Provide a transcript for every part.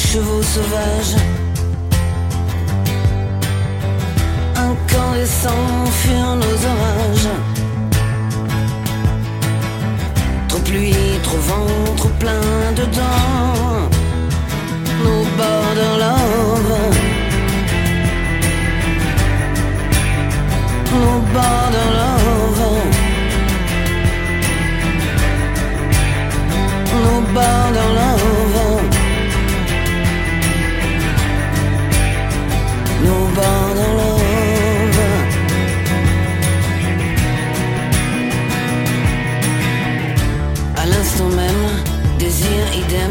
chevaux sauvages, incandescents furent nos orages. Trop pluie, trop vent, trop plein dedans. Nos border love, nos border love, nos border love, nos border love. À l'instant même, désir idem.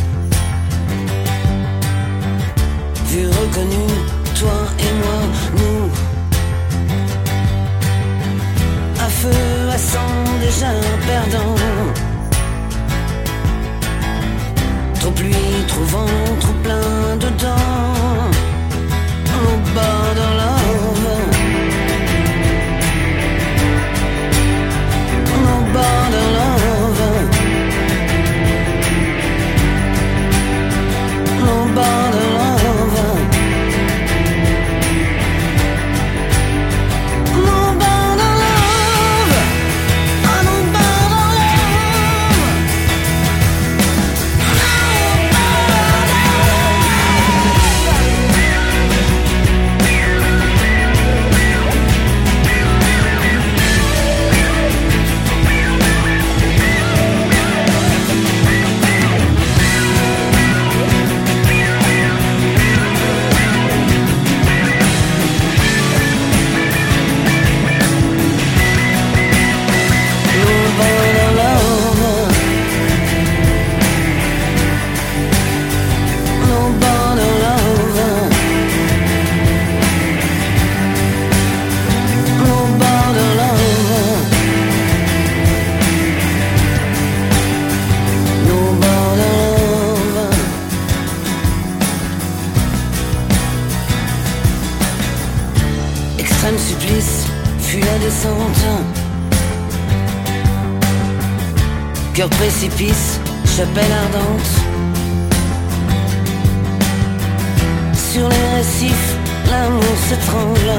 Vu, reconnu, toi et moi, nous. À feu, à sang, déjà perdant. Trop pluie, trop vent, trop plein dedans. Au bord de love, au bord de love, au bord de love. Extrême supplice fut la descente. Cœur précipice, chapelle ardente. Sur les récifs, l'amour s'étrangle.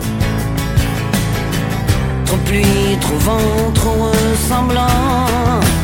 Trop pluie, trop vent, trop ressemblant.